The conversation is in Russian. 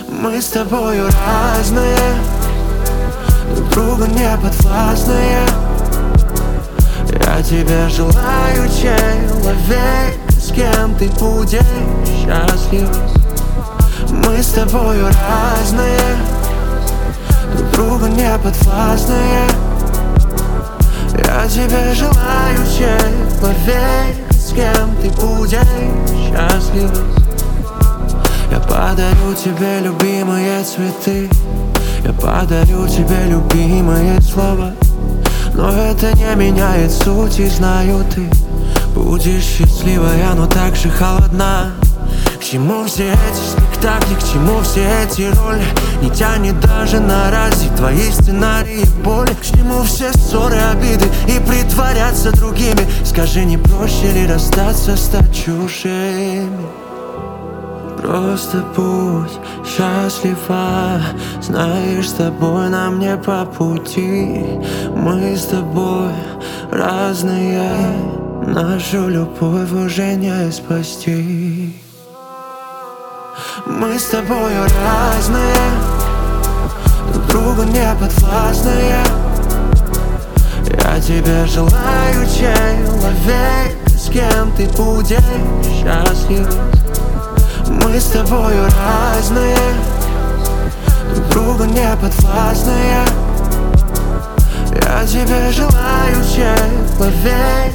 Мы с тобою разные, друг другу не подвластные. Я тебе желаю, человек, с кем ты будешь счастлив. Мы с тобою разные, друг другу не подвластные. Я тебе желаю, человек, с кем ты будешь счастлив. Я подарю тебе любимые цветы, я подарю тебе любимые слова. Но это не меняет сути, знаю, ты будешь счастливая, но так же холодна. К чему все эти спектакли, к чему все эти роли? Не тянет даже на рази твои сценарии боли. К чему все ссоры, обиды и притворяться другими? Скажи, не проще ли расстаться, стать чужими? Просто будь счастлива, знаешь, с тобой нам не по пути. Мы с тобой разные, нашу любовь уже не спасти. Мы с тобою разные, друг другу не подвластные. Я тебе желаю, человек, с кем ты будешь счастлив. Мы с тобою разные, друг другу не подвластные. Я тебе желаю, человек,